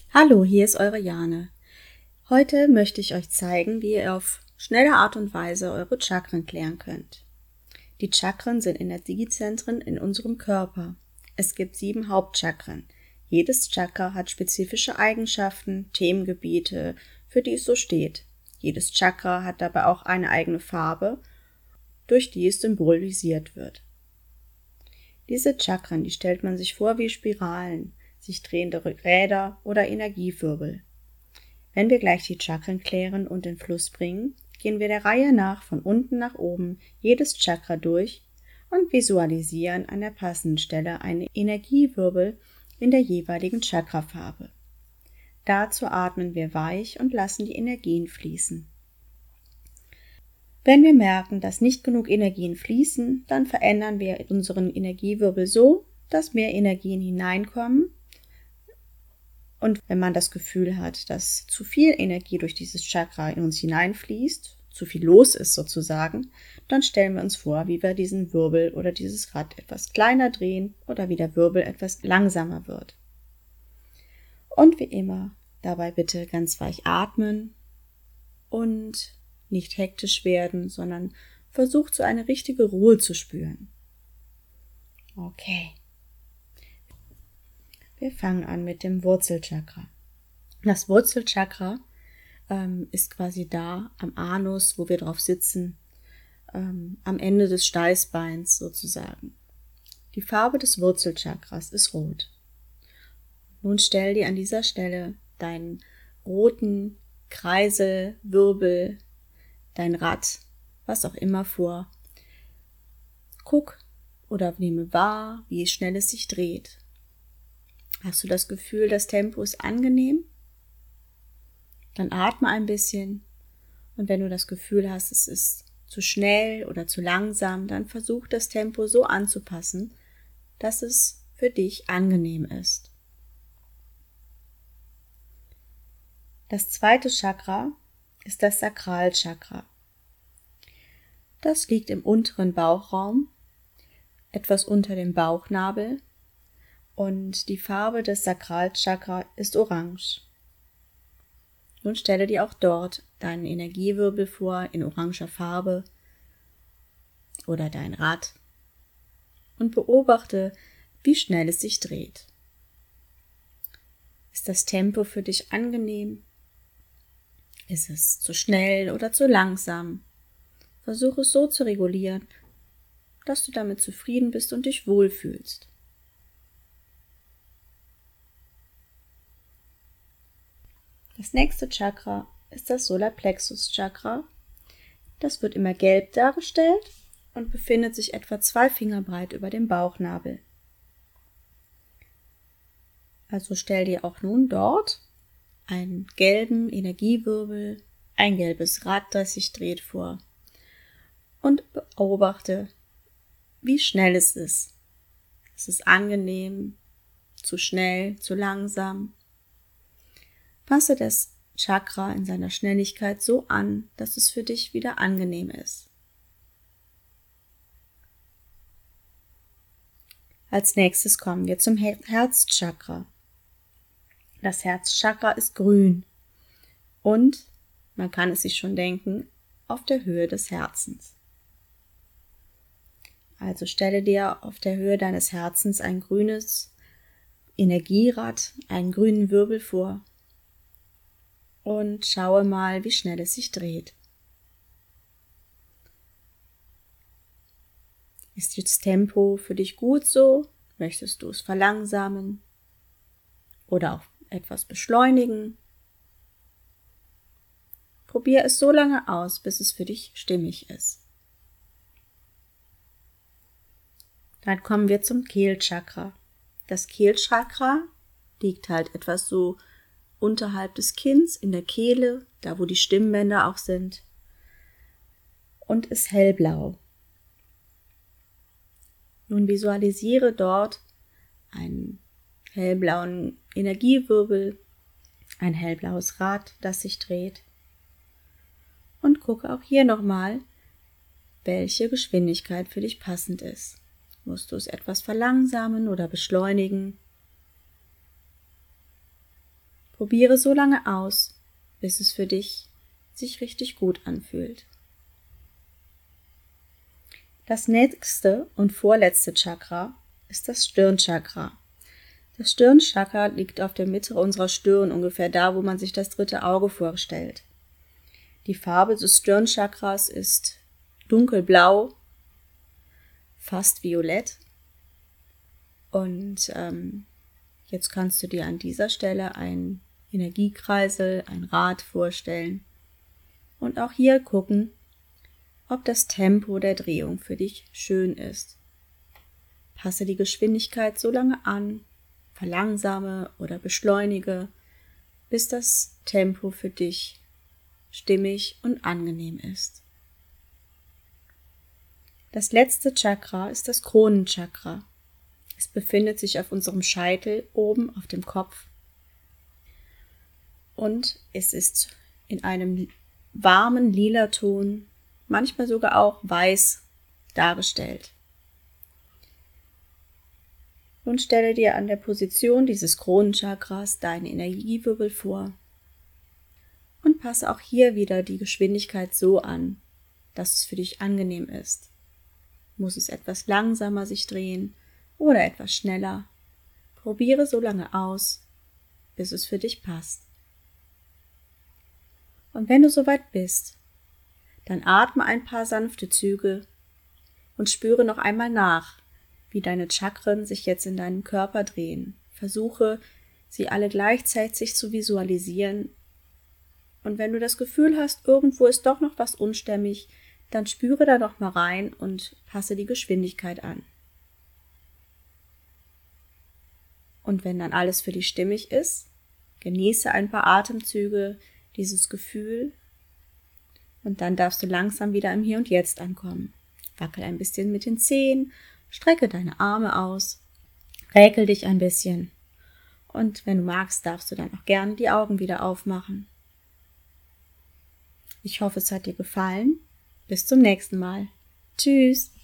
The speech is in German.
Hallo, hier ist eure Jane. Heute möchte ich euch zeigen, wie ihr auf schnelle Art und Weise eure Chakren klären könnt. Die Chakren sind Energiezentren in unserem Körper. Es gibt 7 Hauptchakren. Jedes Chakra hat spezifische Eigenschaften, Themengebiete, für die es so steht. Jedes Chakra hat dabei auch eine eigene Farbe, durch die es symbolisiert wird. Diese Chakren, die stellt man sich vor wie Spiralen, sich drehende Räder oder Energiewirbel. Wenn wir gleich die Chakren klären und in Fluss bringen, gehen wir der Reihe nach von unten nach oben jedes Chakra durch und visualisieren an der passenden Stelle einen Energiewirbel in der jeweiligen Chakrafarbe. Dazu atmen wir weich und lassen die Energien fließen. Wenn wir merken, dass nicht genug Energien fließen, dann verändern wir unseren Energiewirbel so, dass mehr Energien hineinkommen. Und wenn man das Gefühl hat, dass zu viel Energie durch dieses Chakra in uns hineinfließt, zu viel los ist sozusagen, dann stellen wir uns vor, wie wir diesen Wirbel oder dieses Rad etwas kleiner drehen oder wie der Wirbel etwas langsamer wird. Und wie immer, dabei bitte ganz weich atmen und nicht hektisch werden, sondern versucht so eine richtige Ruhe zu spüren. Okay. Wir fangen an mit dem Wurzelchakra. Das Wurzelchakra ist quasi da am Anus, wo wir drauf sitzen, am Ende des Steißbeins sozusagen. Die Farbe des Wurzelchakras ist rot. Nun stell dir an dieser Stelle deinen roten Kreisel, Wirbel, dein Rad, was auch immer vor. Guck oder nehme wahr, wie schnell es sich dreht. Hast du das Gefühl, das Tempo ist angenehm? Dann atme ein bisschen und wenn du das Gefühl hast, es ist zu schnell oder zu langsam, dann versuch das Tempo so anzupassen, dass es für dich angenehm ist. Das zweite Chakra ist das Sakralchakra. Das liegt im unteren Bauchraum, etwas unter dem Bauchnabel. Und die Farbe des Sakralchakra ist orange. Nun stelle dir auch dort deinen Energiewirbel vor in oranger Farbe oder dein Rad und beobachte, wie schnell es sich dreht. Ist das Tempo für dich angenehm? Ist es zu schnell oder zu langsam? Versuche es so zu regulieren, dass du damit zufrieden bist und dich wohlfühlst. Das nächste Chakra ist das Solarplexus-Chakra. Das wird immer gelb dargestellt und befindet sich etwa 2 Finger breit über dem Bauchnabel. Also stell dir auch nun dort einen gelben Energiewirbel, ein gelbes Rad, das sich dreht, vor und beobachte, wie schnell es ist. Es ist angenehm, zu schnell, zu langsam. Passe das Chakra in seiner Schnelligkeit so an, dass es für dich wieder angenehm ist. Als nächstes kommen wir zum Herzchakra. Das Herzchakra ist grün und, man kann es sich schon denken, auf der Höhe des Herzens. Also stelle dir auf der Höhe deines Herzens ein grünes Energierad, einen grünen Wirbel vor. Und schaue mal, wie schnell es sich dreht. Ist das Tempo für dich gut so? Möchtest du es verlangsamen oder auch etwas beschleunigen? Probier es so lange aus, bis es für dich stimmig ist. Dann kommen wir zum Kehlchakra. Das Kehlchakra liegt halt etwas so unterhalb des Kinns, in der Kehle, da wo die Stimmbänder auch sind, und ist hellblau. Nun visualisiere dort einen hellblauen Energiewirbel, ein hellblaues Rad, das sich dreht. Und gucke auch hier nochmal, welche Geschwindigkeit für dich passend ist. Musst du es etwas verlangsamen oder beschleunigen? Probiere so lange aus, bis es für dich sich richtig gut anfühlt. Das nächste und vorletzte Chakra ist das Stirnchakra. Das Stirnchakra liegt auf der Mitte unserer Stirn, ungefähr da, wo man sich das dritte Auge vorstellt. Die Farbe des Stirnchakras ist dunkelblau, fast violett. Und jetzt kannst du dir an dieser Stelle einen Energiekreisel, ein Rad vorstellen und auch hier gucken, ob das Tempo der Drehung für dich schön ist. Passe die Geschwindigkeit so lange an, verlangsame oder beschleunige, bis das Tempo für dich stimmig und angenehm ist. Das letzte Chakra ist das Kronenchakra. Es befindet sich auf unserem Scheitel oben auf dem Kopf und es ist in einem warmen lila Ton, manchmal sogar auch weiß dargestellt. Nun stelle dir an der Position dieses Kronenchakras deine Energiewirbel vor und passe auch hier wieder die Geschwindigkeit so an, dass es für dich angenehm ist. Muss es etwas langsamer sich drehen oder etwas schneller? Probiere so lange aus, bis es für dich passt. Und wenn du soweit bist, dann atme ein paar sanfte Züge und spüre noch einmal nach, wie deine Chakren sich jetzt in deinem Körper drehen. Versuche, sie alle gleichzeitig zu visualisieren. Und wenn du das Gefühl hast, irgendwo ist doch noch was unstimmig, dann spüre da noch mal rein und passe die Geschwindigkeit an. Und wenn dann alles für dich stimmig ist, genieße ein paar Atemzüge dieses Gefühl und dann darfst du langsam wieder im Hier und Jetzt ankommen. Wackel ein bisschen mit den Zehen, strecke deine Arme aus, räkel dich ein bisschen und wenn du magst, darfst du dann auch gerne die Augen wieder aufmachen. Ich hoffe, es hat dir gefallen. Bis zum nächsten Mal. Tschüss!